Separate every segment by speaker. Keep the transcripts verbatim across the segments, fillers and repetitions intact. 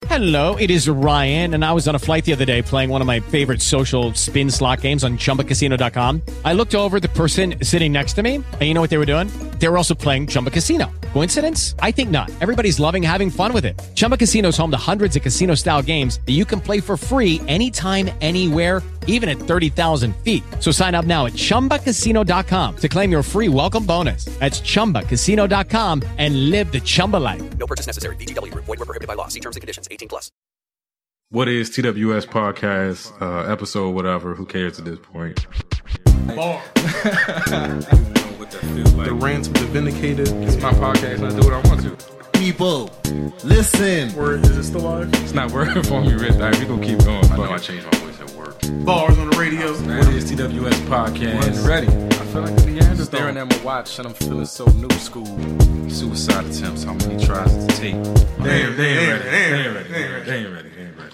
Speaker 1: Hello, it is Ryan, and I was on a flight the other day playing one of my favorite social spin slot games on Chumba Casino dot com. I looked over at the person sitting next to me, and you know what they were doing? They were also playing Chumba Casino. Coincidence? I think not. Everybody's loving having fun with it. Chumba Casino is home to hundreds of casino-style games that you can play for free anytime, anywhere, even at thirty thousand feet. So sign up now at Chumba Casino dot com to claim your free welcome bonus. That's Chumba Casino dot com and live the Chumba life.
Speaker 2: No purchase necessary. V G W. Void where prohibited by law. See terms and conditions. eighteen plus.
Speaker 3: What is T W S podcast, uh, episode, whatever, who cares at this point?
Speaker 4: Bar. The rant of the vindicated. It's my podcast and I do what I want to.
Speaker 5: People, listen.
Speaker 4: Word, is it still live?
Speaker 3: It's not working for me, Rich. Right, we gonna keep going. I know I changed my voice at work.
Speaker 4: Bars on the radio.
Speaker 3: What is T W S podcast?
Speaker 4: One's ready.
Speaker 3: I feel like the
Speaker 4: Just
Speaker 3: end
Speaker 4: staring
Speaker 3: staring at my watch and I'm feeling so new school. Suicide attempts, how many tries to take?
Speaker 4: Damn,
Speaker 3: They ain't
Speaker 4: damn,
Speaker 3: ready.
Speaker 4: damn,
Speaker 3: They ain't
Speaker 4: damn,
Speaker 3: ready.
Speaker 4: damn,
Speaker 3: They ain't ready. They ain't ready.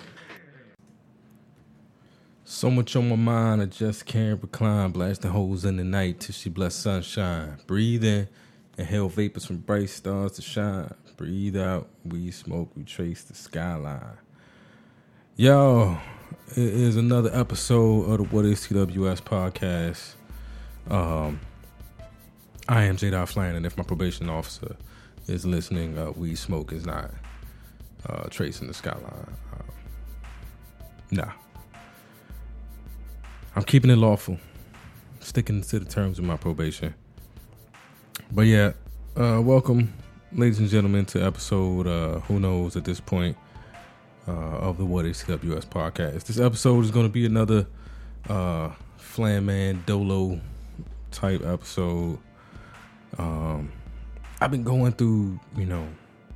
Speaker 3: So much on my mind, I just can't recline. Blasting holes in the night till she bless sunshine. Breathe in, inhale vapors from bright stars to shine. Breathe out, we smoke, we trace the skyline. Yo, it is another episode of the What is T W S podcast. Um, I am J. Flan, and if my probation officer is listening, uh, we smoke is not uh, tracing the skyline. Uh, nah. I'm keeping it lawful, sticking to the terms of my probation. But yeah, uh, welcome, ladies and gentlemen, to episode, uh, who knows at this point, uh, of the What is T W S podcast. This episode is going to be another uh, Flan Man Dolo type episode. Um, I've been going through, you know,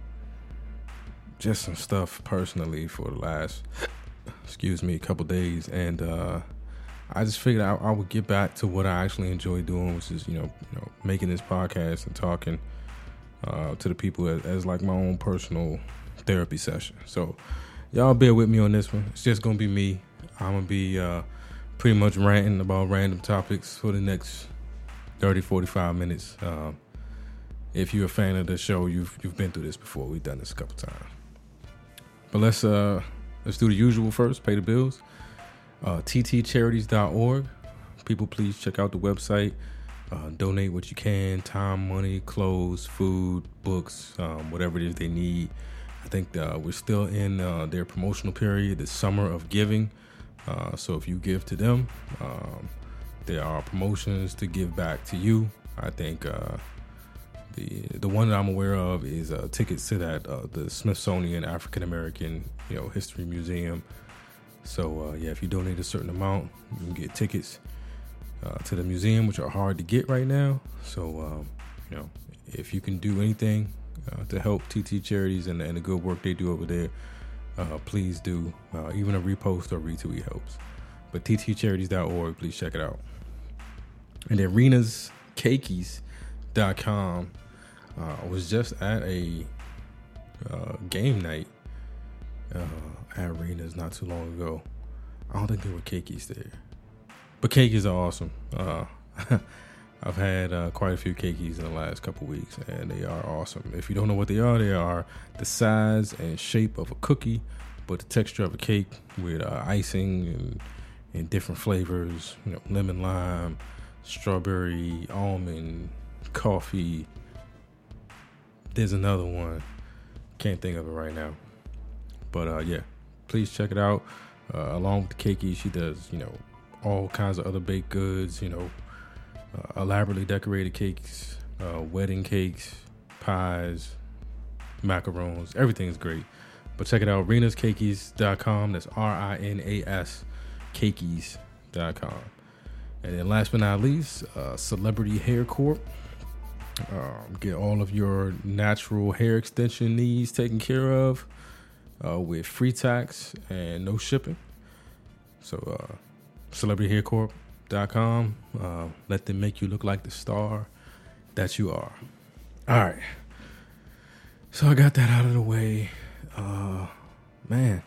Speaker 3: just some stuff personally for the last, excuse me, a couple days, and uh, I just figured I, I would get back to what I actually enjoy doing, which is, you know, you know, making this podcast and talking uh, to the people as, as like my own personal therapy session. So y'all bear with me on this one. It's just gonna be me. I'm gonna be uh, pretty much ranting about random topics for the next thirty, forty-five minutes. Um, if you're a fan of the show, you've you've been through this before. We've done this a couple times. But let's uh, let's do the usual first. Pay the bills. Uh, T T charities dot org. People, please check out the website. Uh, donate what you can: time, money, clothes, food, books, um, whatever it is they need. I think uh, we're still in uh, their promotional period, the summer of giving. Uh, so if you give to them, um, there are promotions to give back to you. I think uh, the the one that I'm aware of is uh, tickets to that uh, the Smithsonian African American you know History Museum. So, uh, yeah, if you donate a certain amount, you can get tickets uh, to the museum, which are hard to get right now. So, um, you know, if you can do anything uh, to help T T Charities and, and the good work they do over there, uh, please do. Uh, even a repost or retweet helps. But T T charities dot org, please check it out. And then Rena's Cakeys dot com. Uh, I was just at a uh, game night Uh, at Arenas not too long ago. I don't think there were cakeys there, but cakeys are awesome. Uh, I've had uh, quite a few cakeys in the last couple weeks, and they are awesome. If you don't know what they are, they are the size and shape of a cookie, but the texture of a cake with uh, icing and, and different flavors. You know, lemon, lime, strawberry, almond, coffee. There's another one. Can't think of it right now. But, uh, yeah, please check it out. Uh, along with the cakeys, she does, you know, all kinds of other baked goods, you know, uh, elaborately decorated cakes, uh, wedding cakes, pies, macarons. Everything is great. But check it out, Renas Cakeys dot com. That's R I N A S Cakeys dot com. And then last but not least, uh, Celebrity Hair Corp. Um, get all of your natural hair extension needs taken care of. Uh, with free tax and no shipping. So, uh, celebrity hair corp dot com. Uh, let them make you look like the star that you are. All right. So I got that out of the way. Uh, man.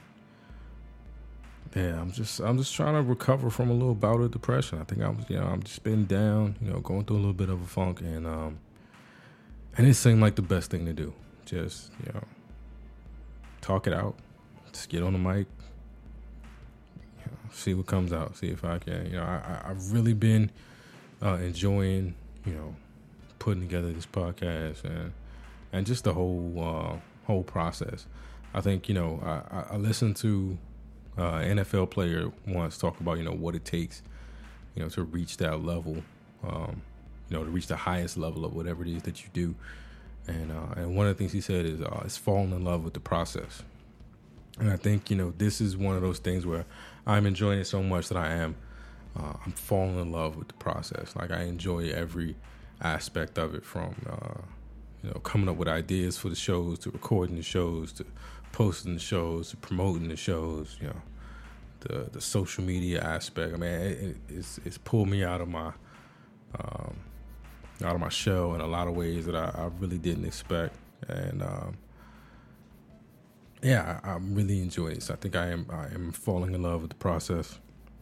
Speaker 3: Yeah, I'm just I'm just trying to recover from a little bout of depression. I think I was, you know, I'm just been down, you know, going through a little bit of a funk, and um, and it seemed like the best thing to do. Just, you know, talk it out, just get on the mic, you know, see what comes out, see if I can. You know, I, I've really been uh, enjoying, you know, putting together this podcast and and just the whole uh, whole process. I think, you know, I, I listened to uh, an N F L player once talk about, you know, what it takes, you know, to reach that level, um, you know, to reach the highest level of whatever it is that you do. And uh, and one of the things he said is uh, is falling in love with the process. And I think, you know, this is one of those things where I'm enjoying it so much that I am uh, I'm falling in love with the process. Like, I enjoy every aspect of it, from uh, you know, coming up with ideas for the shows, to recording the shows, to posting the shows, to promoting the shows. You know, the the social media aspect. I mean, it, it's it's pulled me out of my um, out of my shell in a lot of ways that I, I really didn't expect. And um, yeah, I, I'm really enjoying this. I think I am I am falling in love with the process,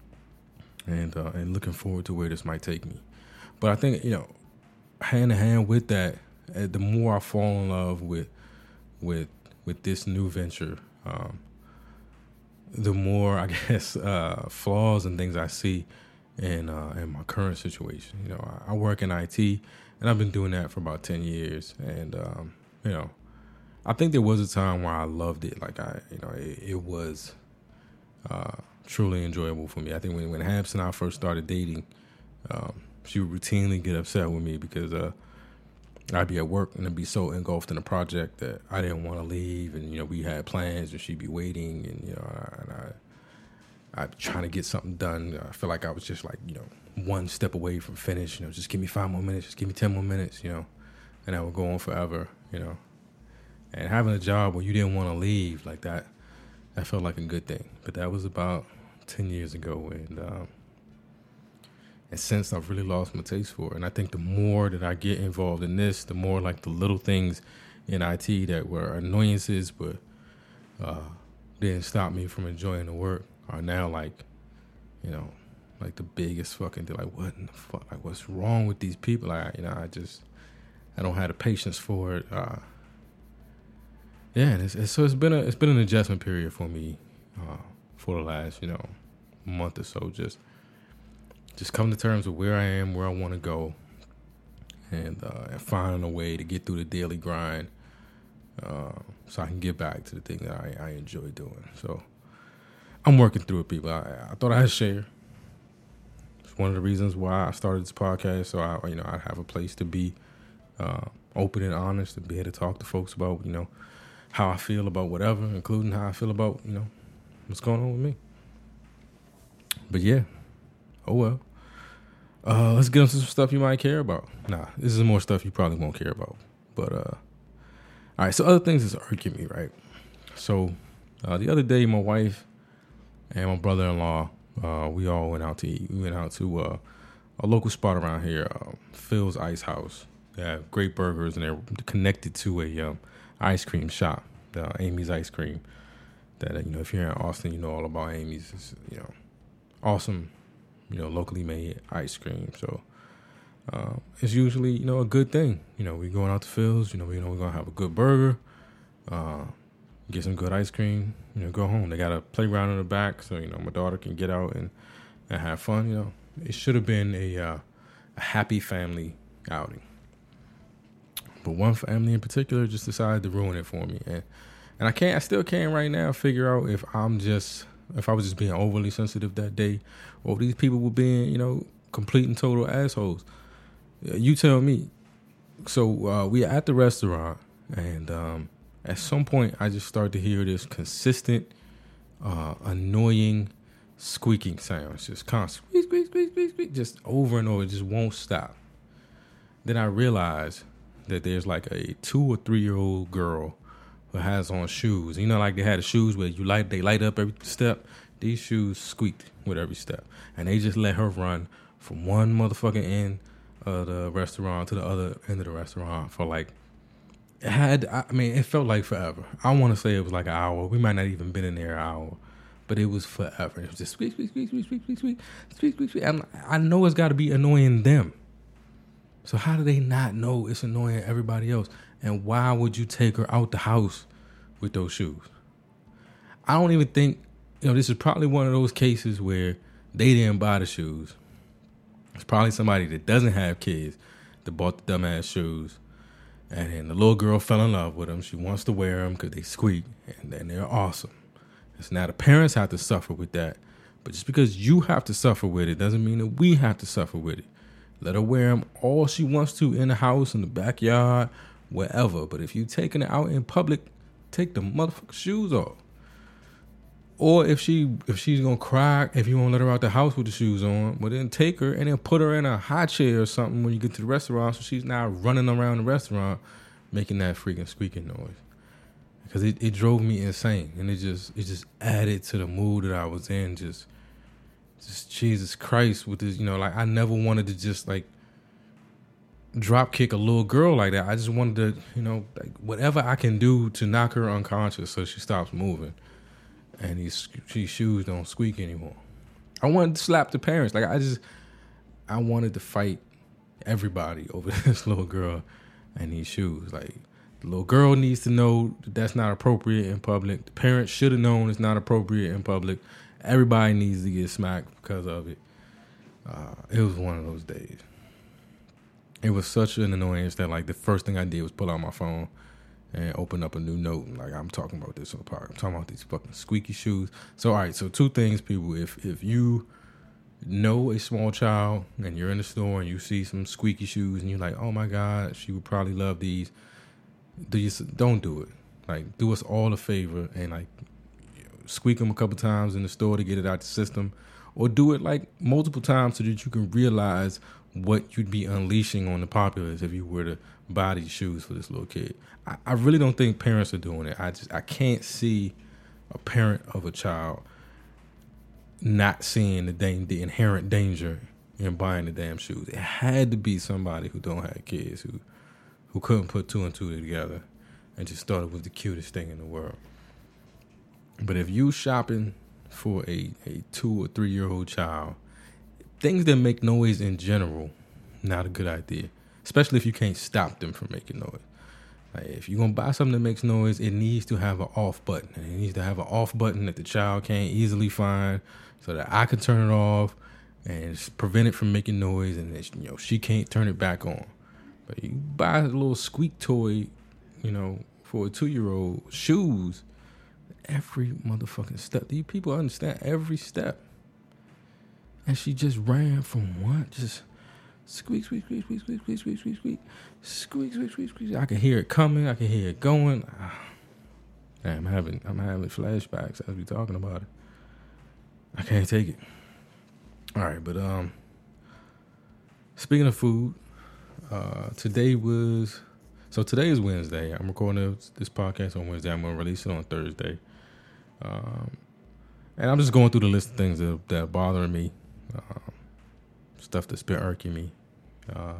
Speaker 3: and uh, and looking forward to where this might take me. But I think, you know, hand in hand with that, uh, the more I fall in love with with with this new venture, um, the more, I guess, uh, flaws and things I see in uh, in my current situation. You know, I, I work in I T, and I've been doing that for about ten years. And um, you know, I think there was a time where I loved it. Like, I, you know, it, it was uh, truly enjoyable for me. I think when when Habs and I first started dating, um, she would routinely get upset with me because uh, I'd be at work and I'd be so engulfed in a project that I didn't want to leave. And, you know, we had plans, and she'd be waiting, and, you know, and I, I'd trying to get something done. I feel like I was just like, you know, one step away from finish. You know, just give me five more minutes, just give me ten more minutes, you know, and that would go on forever, you know. And having a job where you didn't want to leave like that, that felt like a good thing. But that was about ten years ago, and um, and since, I've really lost my taste for it. And I think the more that I get involved in this, the more like the little things in I T that were annoyances but uh, didn't stop me from enjoying the work are now like, you know, like the biggest fucking thing. Like, what in the fuck? Like, what's wrong with these people? I, you know, I just, I don't have the patience for it. Uh, yeah, and it's, it's, so it's been a, it's been an adjustment period for me uh, for the last, you know, month or so. Just, just come to terms with where I am, where I want to go, and, uh, and finding a way to get through the daily grind, uh, so I can get back to the thing that I, I enjoy doing. So I'm working through it, people. I, I thought I'd share. It's one of the reasons why I started this podcast, so I, you know, I have a place to be uh, open and honest, to be able to talk to folks about, you know, how I feel about whatever, including how I feel about, you know, what's going on with me. But yeah, oh well. Uh, let's get into some stuff you might care about. Nah, this is more stuff you probably won't care about. But, uh, all right, so other things that's irking me, right? So uh, the other day, my wife and my brother-in-law, uh, we all went out to eat. We went out to uh, a local spot around here, uh, Phil's Ice House. They have great burgers, and they're connected to a um, ice cream shop, uh, Amy's Ice Cream. That, uh, you know, if you're in Austin, you know all about Amy's. It's, you know, awesome, you know, locally made ice cream. So uh, it's usually, you know, a good thing. You know, we're going out to Phil's, you know, we know we're going to have a good burger, uh, get some good ice cream, you know, go home. They got a playground in the back, so, you know, my daughter can get out and, and have fun, you know. It should have been a, uh, a happy family outing. But one family in particular just decided to ruin it for me. And and I can't, I still can't right now figure out if I'm just, if I was just being overly sensitive that day, or if these people were being, you know, complete and total assholes. You tell me. So uh, we are at the restaurant, and um, at some point I just started to hear this consistent, uh, annoying squeaking sound. It's just constant squeak, squeak, squeak, squeak, squeak, just over and over. It just won't stop. Then I realized that there's like a two or three year old girl who has on shoes. You know, like they had the shoes where you light, they light up every step. These shoes squeaked with every step, and they just let her run from one motherfucking end of the restaurant to the other end of the restaurant for like, it had, I mean, it felt like forever. I want to say it was like an hour. We might not even been in there an hour, but it was forever. It was just squeak, squeak, squeak, squeak, squeak, squeak, squeak, squeak, squeak, squeak. I'm, I know it's got to be annoying them. So how do they not know it's annoying everybody else? And why would you take her out the house with those shoes? I don't even think, you know, this is probably one of those cases where they didn't buy the shoes. It's probably somebody that doesn't have kids that bought the dumbass shoes. And then the little girl fell in love with them. She wants to wear them because they squeak, and then they're awesome. So now the parents have to suffer with that. But just because you have to suffer with it doesn't mean that we have to suffer with it. Let her wear them all she wants to in the house, in the backyard, wherever. But if you're taking it out in public, take the motherfucking shoes off. Or if she if she's gonna cry, if you won't let her out the house with the shoes on, well then take her and then put her in a high chair or something when you get to the restaurant, so she's now running around the restaurant making that freaking squeaking noise. Because it, it drove me insane, and it just it just added to the mood that I was in. Just just Jesus Christ with this, you know, like I never wanted to just like drop kick a little girl like that. I just wanted to, you know, like whatever I can do to knock her unconscious so she stops moving. And these, these shoes don't squeak anymore. I wanted to slap the parents. Like, I just, I wanted to fight everybody over this little girl and these shoes. Like, the little girl needs to know that that's not appropriate in public. The parents should have known it's not appropriate in public. Everybody needs to get smacked because of it. Uh, it was one of those days. It was such an annoyance that, like, the first thing I did was pull out my phone and open up a new note. Like, I'm talking about this on the podcast. I'm talking about these fucking squeaky shoes. So, all right, so two things, people. If if you know a small child and you're in the store and you see some squeaky shoes and you're like, oh, my God, she would probably love these, do you, don't do it. Like, do us all a favor and, like, squeak them a couple times in the store to get it out the system. Or do it, like, multiple times so that you can realize what you'd be unleashing on the populace if you were to buy these shoes for this little kid. I, I really don't think parents are doing it. I just I can't see a parent of a child not seeing the da- the inherent danger in buying the damn shoes. It had to be somebody who don't have kids, who who couldn't put two and two together and just thought it was the cutest thing in the world. But if you shopping for a, a two or three year old child, things that make noise in general, not a good idea. Especially if you can't stop them from making noise. Like, if you're going to buy something that makes noise, it needs to have an off button. And it needs to have an off button that the child can't easily find so that I can turn it off and prevent it from making noise, and that, you know, she can't turn it back on. But you buy a little squeak toy, you know, for a two-year-old, shoes, every motherfucking step. These people understand every step. And she just ran from what? Just squeak, squeak, squeak, squeak, squeak, squeak, squeak, squeak, squeak, squeak, squeak, squeak, squeak. I can hear it coming. I can hear it going. Man, I'm having, I'm having flashbacks as we talking about it. I can't take it. All right, but um, speaking of food, uh, today was so today is Wednesday. I'm recording this podcast on Wednesday. I'm gonna release it on Thursday. Um, and I'm just going through the list of things that that are bothering me, um, stuff that's been irking me. Uh,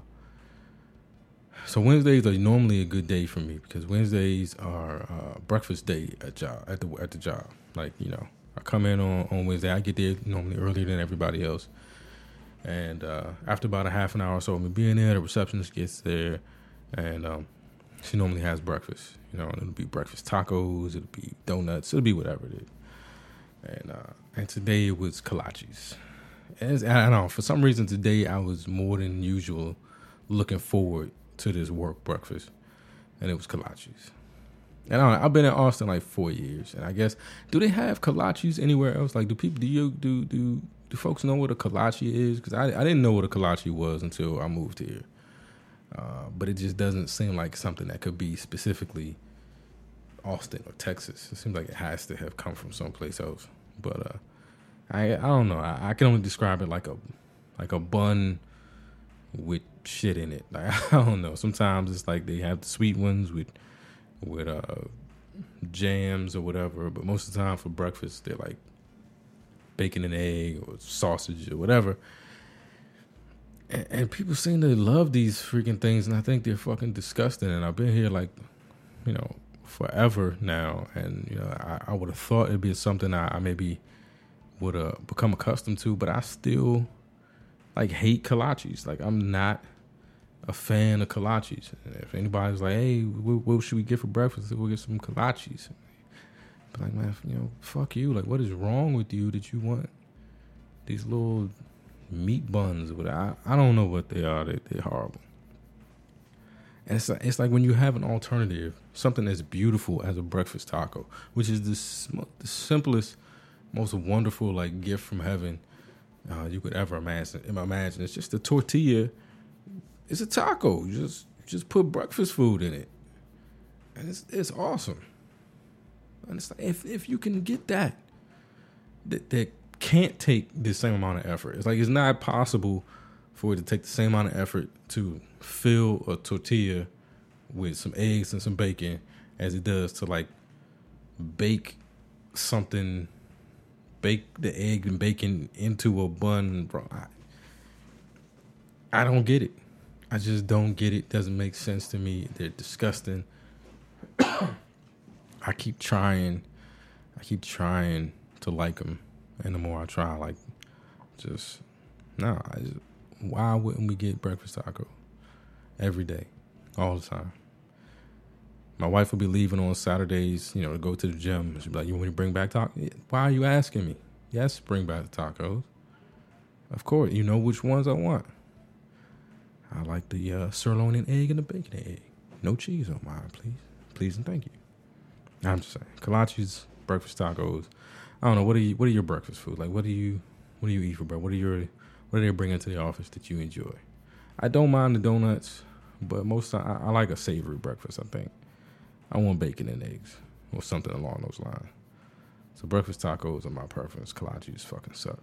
Speaker 3: so Wednesdays are normally a good day for me because Wednesdays are uh, breakfast day at job at the at the job. Like, you know, I come in on, on Wednesday. I get there normally earlier than everybody else, and uh, after about a half an hour or so of me being there, the receptionist gets there, and um, she normally has breakfast. You know, it'll be breakfast tacos, it'll be donuts, it'll be whatever it is. And uh, and today it was kolaches. And I don't know, for some reason today I was more than usual looking forward to this work breakfast, and it was kolaches. And I don't know, I've been in Austin like four years, and I guess, do they have kolaches anywhere else? Like, do people, do you, do do do folks know what a kolache is? Because I I didn't know what a kolache was until I moved here. Uh, but it just doesn't seem like something that could be specifically Austin or Texas. It seems like it has to have come from someplace else. But uh, I I don't know. I, I can only describe it like a like a bun with shit in it. Like, I don't know. Sometimes it's like they have the sweet ones with with uh, jams or whatever. But most of the time for breakfast, they're like bacon and egg or sausage or whatever. And, and people seem to love these freaking things, and I think they're fucking disgusting. And I've been here like, you know, forever now, and you know, I, I would have thought it'd be something I, I maybe would have become accustomed to, but I still like hate kolaches. Like, I'm not a fan of kolaches. And if anybody's like, "Hey, what, what should we get for breakfast?" We'll get some kolaches. But like, man, you know, fuck you. Like, what is wrong with you that you want these little meat buns? With I, I don't know what they are. They, they're horrible. And it's like, it's like when you have an alternative, something as beautiful as a breakfast taco, which is the, sm- the simplest, most wonderful like gift from heaven uh, you could ever imagine. Imagine it's just a tortilla. It's a taco. You just you just put breakfast food in it, and it's it's awesome. And it's like, if if you can get that, that that can't take the same amount of effort. It's like it's not possible for it to take the same amount of effort to fill a tortilla with some eggs and some bacon as it does to like bake something, bake the egg and bacon into a bun. Bro, I, I don't get it. I just don't get it. Doesn't make sense to me. They're disgusting. I keep trying. I keep trying to like them, and the more I try, like, just no. I just, why wouldn't we get breakfast taco every day, all the time? My wife will be leaving on Saturdays, you know, to go to the gym. She'll be like, "You want me to bring back tacos?" Why are you asking me? Yes, bring back the tacos. Of course, you know which ones I want. I like the uh, sirloin and egg and the bacon and egg. No cheese on mine, please. Please and thank you. I'm just saying, Kolache's breakfast tacos. I don't know. What are you? What are your breakfast food? Like, what do you? What do you eat for breakfast? What are your? What do they bring into the office that you enjoy? I don't mind the donuts, but most I, I like a savory breakfast. I think I want bacon and eggs or something along those lines. So breakfast tacos are my preference. Kolache's fucking suck.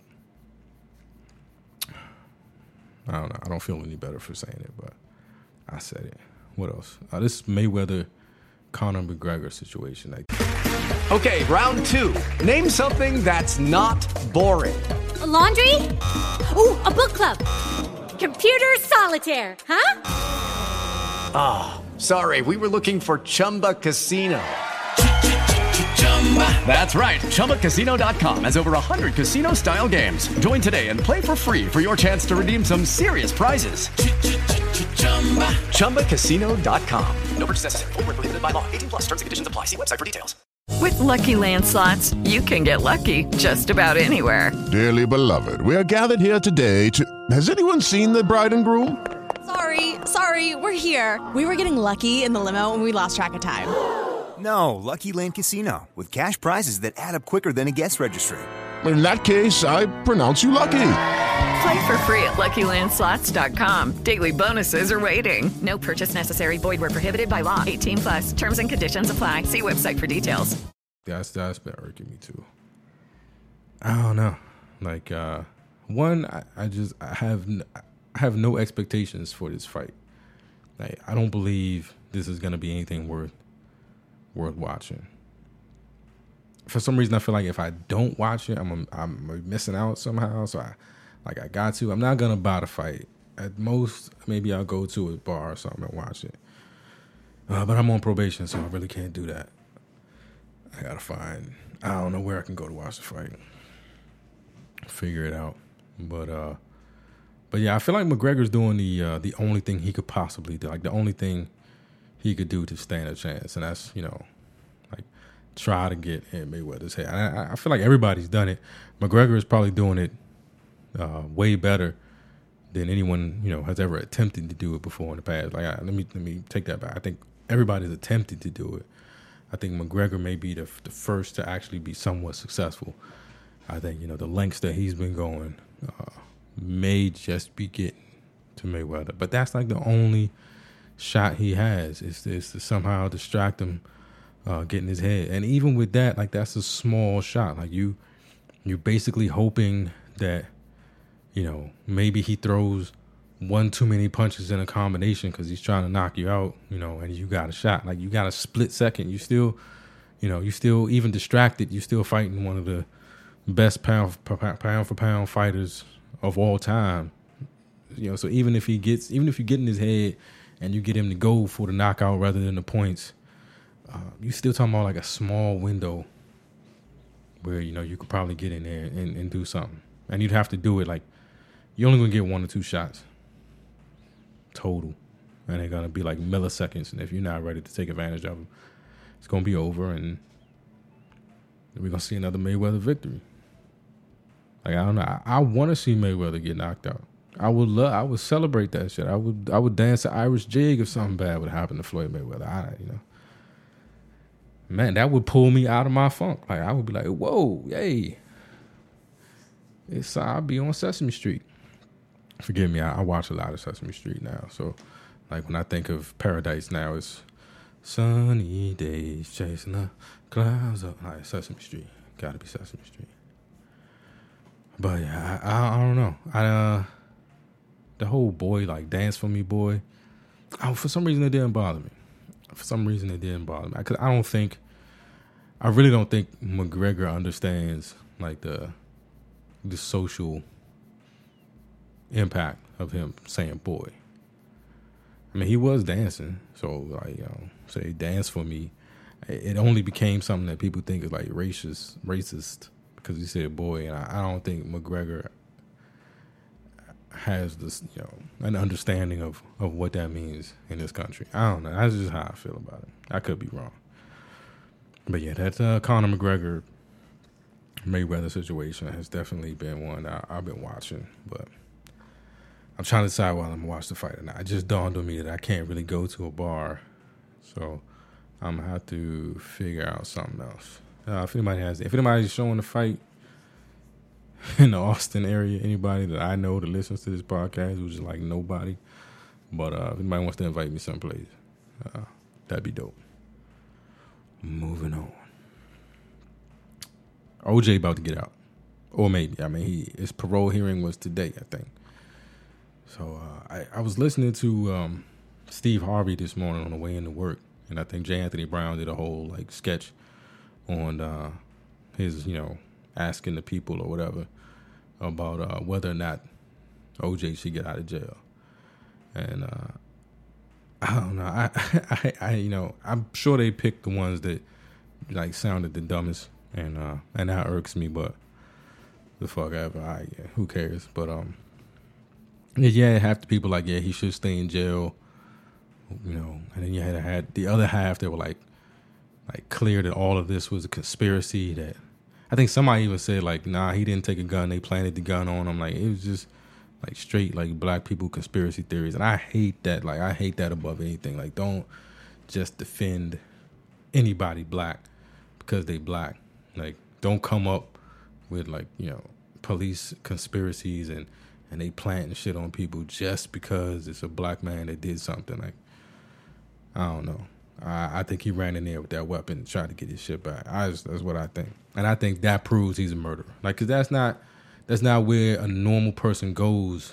Speaker 3: I don't know. I don't feel any better for saying it, but I said it. What else? Uh, this Mayweather Conor McGregor situation. Like,
Speaker 6: okay, round two. Name something that's not boring.
Speaker 7: A laundry? Ooh, a book club. Computer solitaire, huh?
Speaker 6: Ah, oh, sorry. We were looking for Chumba Casino. That's right. Chumba Casino dot com has over one hundred casino-style games. Join today and play for free for your chance to redeem some serious prizes. Chumba Casino dot com.
Speaker 2: No purchase necessary. Void where prohibited by law. eighteen plus. Terms and conditions apply. See website for details.
Speaker 8: With Lucky Land Slots, you can get lucky just about anywhere.
Speaker 9: Dearly beloved, we are gathered here today to... Has anyone seen the bride and groom?
Speaker 10: Sorry, sorry, we're here. We were getting lucky in the limo and we lost track of time.
Speaker 11: No, Lucky Land Casino, with cash prizes that add up quicker than a guest registry.
Speaker 9: In that case, I pronounce you lucky.
Speaker 8: Play for free at Lucky Land Slots dot com. Daily bonuses are waiting. No purchase necessary. Void where prohibited by law. eighteen plus. Terms and conditions apply. See website for details.
Speaker 3: That's that's been irking me too. I don't know. Like uh, one, I, I just I have n- I have no expectations for this fight. Like, I don't believe this is gonna be anything worth worth watching. For some reason, I feel like if I don't watch it, I'm I'm missing out somehow. So I. Like, I got to. I'm not going to buy the fight. At most, maybe I'll go to a bar or something and watch it. Uh, but I'm on probation, so I really can't do that. I got to find, I don't know where I can go to watch the fight. Figure it out. But, uh, but yeah, I feel like McGregor's doing the uh, the only thing he could possibly do. Like, the only thing he could do to stand a chance. And that's, you know, like, try to get in Mayweather's head. I, I feel like everybody's done it. McGregor is probably doing it Uh, way better than anyone, you know, has ever attempted to do it before in the past. Like, I, let me let me take that back. I think everybody's attempted to do it. I think McGregor may be the the first to actually be somewhat successful. I think, you know, the lengths that he's been going uh, may just be getting to Mayweather, but that's like the only shot he has is, is to somehow distract him, uh, get in his head. And even with that, like, that's a small shot. Like, you you're basically hoping that, you know, maybe he throws one too many punches in a combination because he's trying to knock you out, you know, and you got a shot. Like, you got a split second. You still, you know, you still, even distracted, you still fighting one of the best pound for pound, for pound fighters of all time. You know, so even if he gets, even if you get in his head and you get him to go for the knockout rather than the points, uh, you still talking about like a small window where, you know, you could probably get in there and, and do something. And you'd have to do it like, you're only going to get one or two shots total. And they're going to be like milliseconds. And if you're not ready to take advantage of them, it's going to be over. And we're gonna see another Mayweather victory. Like I don't know. I, I want to see Mayweather get knocked out. I would love. I would celebrate that shit. I would. I would dance the Irish jig if something bad would happen to Floyd Mayweather. I, you know, man, that would pull me out of my funk. Like I would be like, whoa, yay. It's I'll be on Sesame Street. Forgive me. I, I watch a lot of Sesame Street now. So, like when I think of Paradise now, it's sunny days chasing the clouds up. Like Sesame Street. Got to be Sesame Street. But yeah, I, I, I don't know. I uh, the whole boy like dance for me boy. I, for some reason it didn't bother me. For some reason it didn't bother me. Cause I don't think, I really don't think McGregor understands like the the social impact of him saying boy. I mean, he was dancing, so like, you know, say dance for me. It only became something that people think is like racist, racist because he said boy, and I, I don't think McGregor has this, you know, an understanding of, of what that means in this country. I don't know. That's just how I feel about it. I could be wrong, but yeah, that uh, Conor McGregor Mayweather situation has definitely been one I, I've been watching, but I'm trying to decide whether I'm gonna watch the fight or not. It just dawned on me that I can't really go to a bar, so I'm gonna have to figure out something else. Uh, if anybody has, if anybody's showing the fight in the Austin area, anybody that I know that listens to this podcast, which is like nobody, but uh, if anybody wants to invite me someplace, uh, that'd be dope. Moving on. O J about to get out, or maybe. I mean, he his parole hearing was today, I think. So uh, I, I was listening to um, Steve Harvey this morning on the way into work, and I think J. Anthony Brown did a whole like sketch on uh, his, you know, asking the people or whatever about uh, whether or not O J should get out of jail. And uh, I don't know. I, I, I, you know, I'm sure they picked the ones that like sounded the dumbest, and uh, and that irks me. But the fuck ever, I yeah, who cares? But um, yeah, half the people like yeah, he should stay in jail. You know, and then you had had the other half that were like, like clear that all of this was a conspiracy. That I think somebody even said like, nah, he didn't take a gun. They planted the gun on him. Like it was just like straight like black people conspiracy theories, and I hate that. Like I hate that above anything. Like don't just defend anybody black because they black. Like don't come up with like, you know, police conspiracies and and they planting shit on people just because it's a black man that did something. Like I don't know. I, I think he ran in there with that weapon and tried to get his shit back. I just, that's what I think. And I think that proves he's a murderer. Like, because that's not, that's not where a normal person goes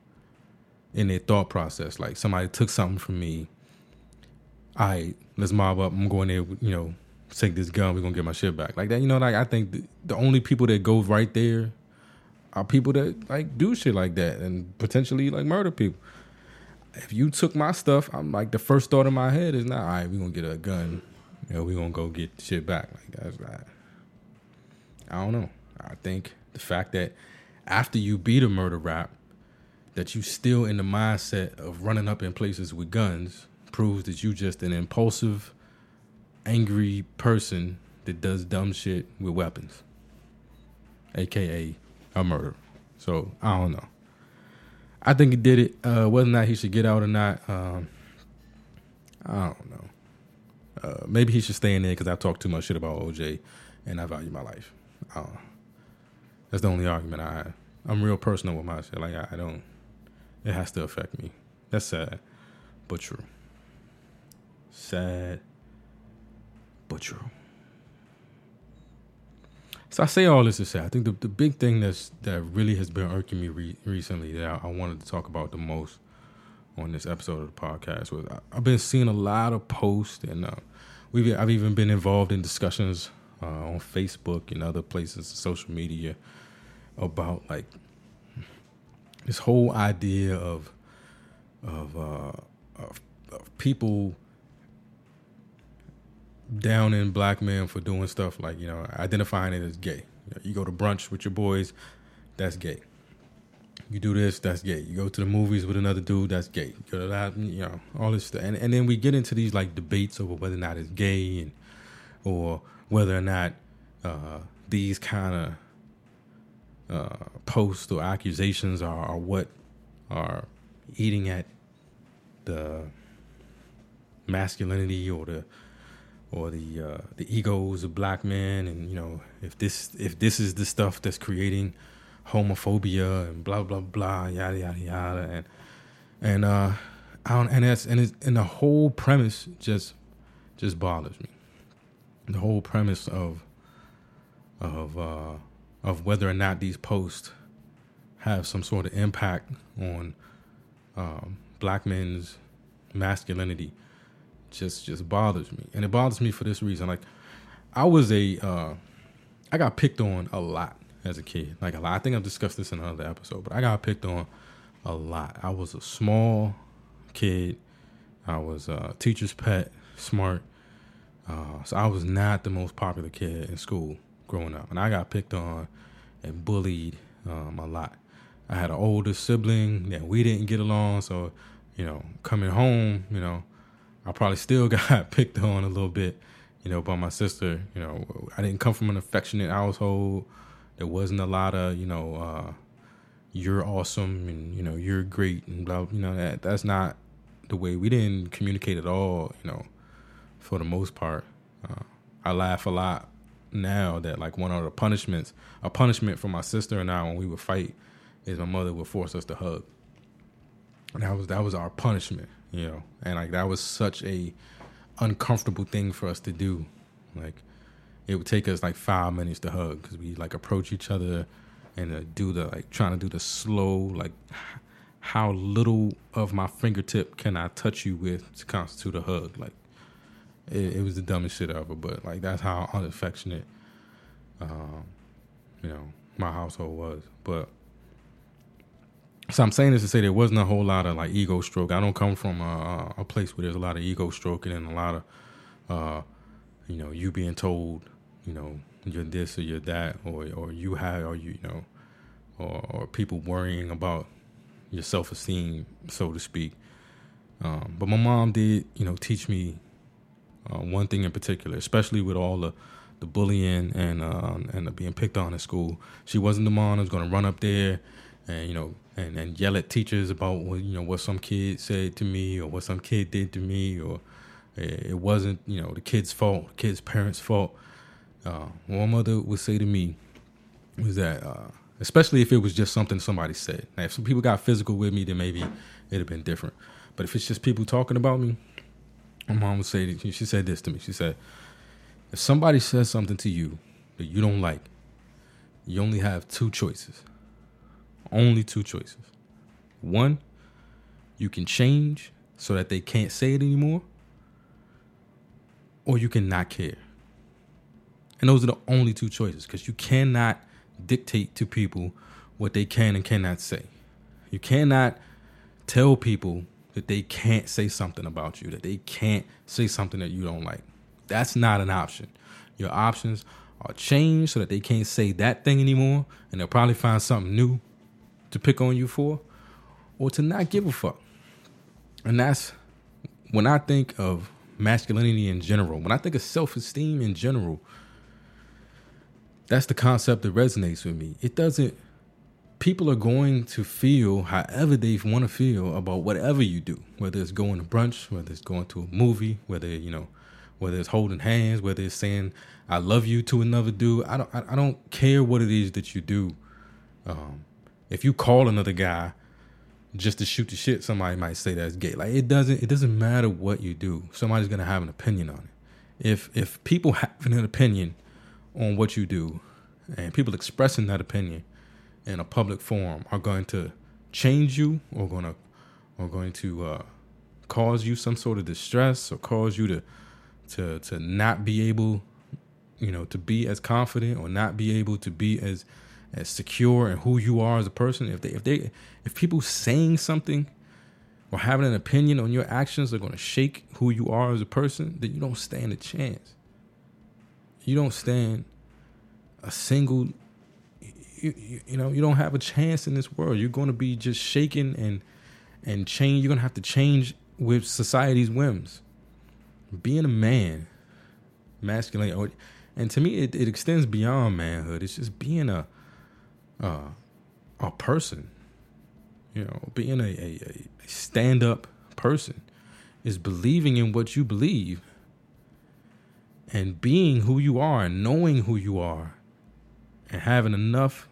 Speaker 3: in their thought process. Like, somebody took something from me. All right, let's mob up. I'm going there, you know, take this gun. We're going to get my shit back. Like that, you know, like, I think the, the only people that go right there are people that, like, do shit like that and potentially, like, murder people. If you took my stuff, I'm like, the first thought in my head is not, all right, we're going to get a gun. You know, we're going to go get the shit back. Like, that's right. I don't know. I think the fact that after you beat a murder rap, that you still in the mindset of running up in places with guns proves that you just an impulsive, angry person that does dumb shit with weapons, A K A a murderer. So, I don't know. I think he did it. Uh, whether or not he should get out or not, um, I don't know. Uh, maybe he should stay in there because I've talked too much shit about O J and I value my life. Uh, that's the only argument I have. I'm real personal with my shit. Like, I, I don't, it has to affect me. That's sad, but true. Sad, but true. So I say all this to say, I think the, the big thing that's that really has been irking me re- recently that I, I wanted to talk about the most on this episode of the podcast was I, I've been seeing a lot of posts, and uh, we've I've even been involved in discussions uh, on Facebook and other places, social media, about like this whole idea of of, uh, of, of people down in black men for doing stuff like, you know, identifying it as gay. You know, you go to brunch with your boys, that's gay. You do this, that's gay. You go to the movies with another dude, that's gay. You go to that, you know, all this stuff. And, and then we get into these like debates over whether or not it's gay and or whether or not uh, these kind of uh, posts or accusations are, are what are eating at the masculinity or the or the uh, the egos of black men, and you know, if this if this is the stuff that's creating homophobia and blah blah blah, yada yada yada, and and uh, I don't, and that's and it's, and the whole premise just just bothers me. The whole premise of of uh, of whether or not these posts have some sort of impact on um, black men's masculinity just just bothers me, and it bothers me for this reason. Like, I was a uh, I got picked on a lot as a kid. Like a lot. I think I've discussed this in another episode, but I got picked on a lot. I was a small kid. I was a teacher's pet, smart. Uh, so I was not the most popular kid in school growing up, and I got picked on and bullied um, a lot. I had an older sibling that we didn't get along, so you know, coming home, you know, I probably still got picked on a little bit, you know, by my sister. You know, I didn't come from an affectionate household. There wasn't a lot of, you know, uh, you're awesome and, you know, you're great and blah, you know, that that's not the way. We didn't communicate at all, you know, for the most part. Uh, I laugh a lot now that, like, one of the punishments, a punishment for my sister and I when we would fight is my mother would force us to hug. And that was, that was our punishment, you know, and like that was such a uncomfortable thing for us to do. Like, it would take us like five minutes to hug because we like approach each other and uh, do the like trying to do the slow, like how little of my fingertip can I touch you with to constitute a hug. Like, it, it was the dumbest shit ever, but like that's how unaffectionate, um, you know, my household was. But so I'm saying this to say there wasn't a whole lot of like ego stroke. I don't come from a, a place where there's a lot of ego stroking and a lot of, uh, you know, you being told, you know, you're this or you're that, or or you have, or you, you know, or, or people worrying about your self-esteem, so to speak. Um, but my mom did, you know, teach me uh, one thing in particular, especially with all the, the bullying and uh, and the being picked on at school. She wasn't the mom who was going to run up there and, you know, and, and yell at teachers about what, you know, what some kid said to me or what some kid did to me, or it wasn't, you know, the kid's fault, the kid's parents' fault. Uh, what my mother would say to me was that, uh, especially if it was just something somebody said. Now, if some people got physical with me, then maybe it'd have been different. But if it's just people talking about me, my mom would say, she said this to me. She said, if somebody says something to you that you don't like, you only have two choices. Only two choices. One, you can change so that they can't say it anymore, or you can not care. And those are the only two choices, because you cannot dictate to people what they can and cannot say. You cannot tell people that they can't say something about you, that they can't say something that you don't like. That's not an option. Your options are change so that they can't say that thing anymore, and they'll probably find something new to pick on you for, or to not give a fuck. And that's when I think of masculinity in general, when I think of self-esteem in general, that's the concept that resonates with me. It doesn't, people are going to feel however they want to feel about whatever you do, whether it's going to brunch, whether it's going to a movie, whether, you know, whether it's holding hands, whether it's saying I love you to another dude. I don't, I, I don't care what it is that you do. Um, if you call another guy just to shoot the shit, somebody might say that's gay. Like, it doesn't, it doesn't matter what you do. Somebody's going to have an opinion on it. If, if people have an opinion on what you do, and people expressing that opinion in a public forum are going to change you, or going to, or going to uh, cause you some sort of distress, or cause you to, to, to not be able, you know, to be as confident, or not be able to be as, as secure in who you are as a person. If they, if they, if people saying something or having an opinion on your actions are going to shake who you are as a person, then you don't stand a chance. You don't stand a single, you, you, you know, you don't have a chance in this world. You're going to be just shaken and, and change. You're going to have to change with society's whims. Being a man, masculine, or And to me, it, it extends beyond manhood. It's just being a uh, a person, you know, being a, a, a stand-up person is believing in what you believe and being who you are and knowing who you are and having enough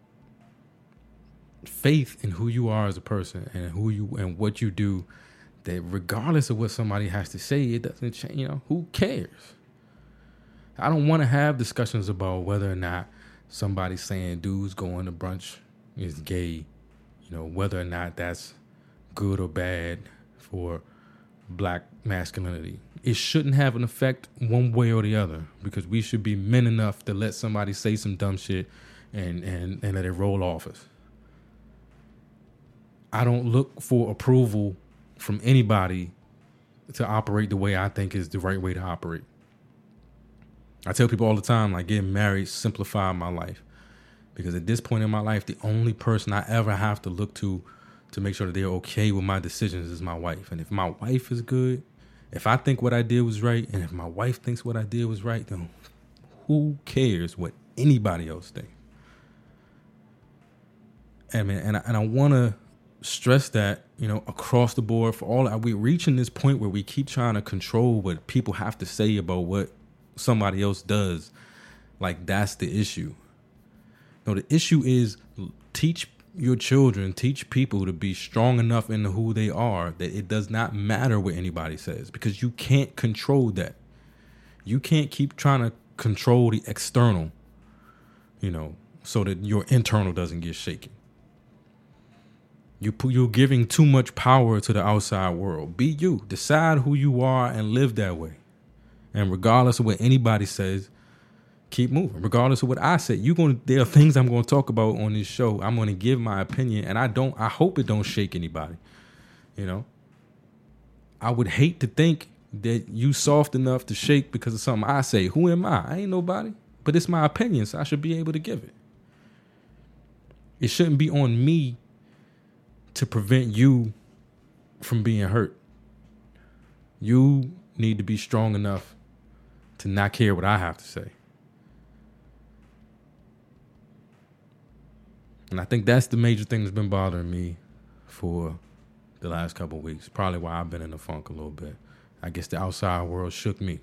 Speaker 3: faith in who you are as a person and who you and what you do that regardless of what somebody has to say, it doesn't change. You know, who cares? I don't want to have discussions about whether or not somebody's saying dudes going to brunch is gay, you know, whether or not that's good or bad for black masculinity. It shouldn't have an effect one way or the other because we should be men enough to let somebody say some dumb shit and, and, and let it roll off us. I don't look for approval from anybody to operate the way I think is the right way to operate. I tell people all the time, like, getting married simplified my life. Because at this point in my life, the only person I ever have to look to to make sure that they're okay with my decisions is my wife. And if my wife is good, if I think what I did was right, and if my wife thinks what I did was right, then who cares what anybody else thinks? I mean, and I, and I want to stress that, you know, across the board for all, we're reaching this point where we keep trying to control what people have to say about what somebody else does. Like, that's the issue. No, the issue is teach your children, teach people to be strong enough in who they are that it does not matter what anybody says, because you can't control that. You can't keep trying to control the external, you know, so that your internal doesn't get shaken. You, you're giving too much power to the outside world. Be you. Decide who you are and live that way. And regardless of what anybody says, keep moving. Regardless of what I say, you going there are things I'm going to talk about on this show. I'm going to give my opinion, and I don't. I hope it don't shake anybody. You know, I would hate to think that you soft enough to shake because of something I say. Who am I? I ain't nobody. But it's my opinion, so I should be able to give it. It shouldn't be on me to prevent you from being hurt. You need to be strong enough to not care what I have to say. And I think that's the major thing that's been bothering me for the last couple of weeks. Probably why I've been in the funk a little bit. I guess the outside world shook me.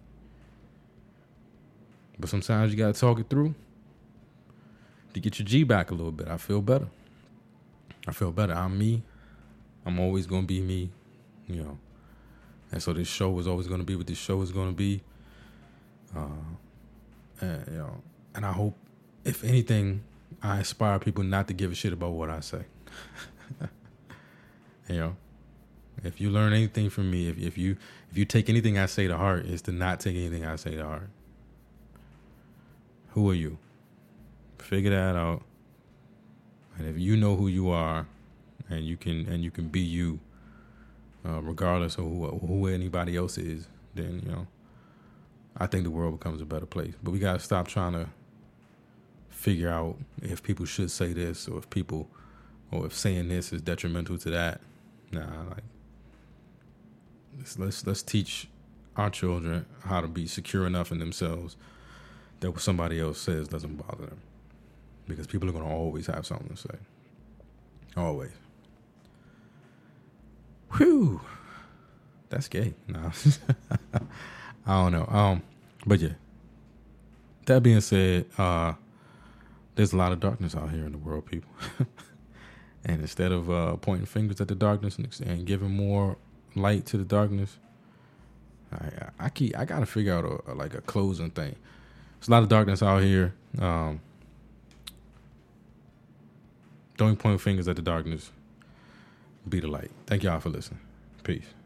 Speaker 3: But sometimes you got to talk it through to get your G back a little bit. I feel better. I feel better. I'm me. I'm always going to be me, you know. And so this show is always going to be what this show is going to be. Uh, and, you know, and I hope, if anything, I inspire people not to give a shit about what I say. You know, if you learn anything from me, if if you if you take anything I say to heart, is to not take anything I say to heart. Who are you? Figure that out. And if you know who you are, and you can and you can be you, uh, regardless of who who anybody else is, then, you know, I think the world becomes a better place. But we gotta stop trying to figure out if people should say this, or if people, or if saying this is detrimental to that. Nah, like let's let's, let's teach our children how to be secure enough in themselves that what somebody else says doesn't bother them, because people are gonna always have something to say. Always. Whew, that's gay. Nah, I don't know. Um, but yeah. That being said, uh. there's a lot of darkness out here in the world, people. And instead of uh, pointing fingers at the darkness and, and giving more light to the darkness, I I keep I gotta figure out a, a, like a closing thing. There's a lot of darkness out here. Um, don't point fingers at the darkness. Be the light. Thank y'all for listening. Peace.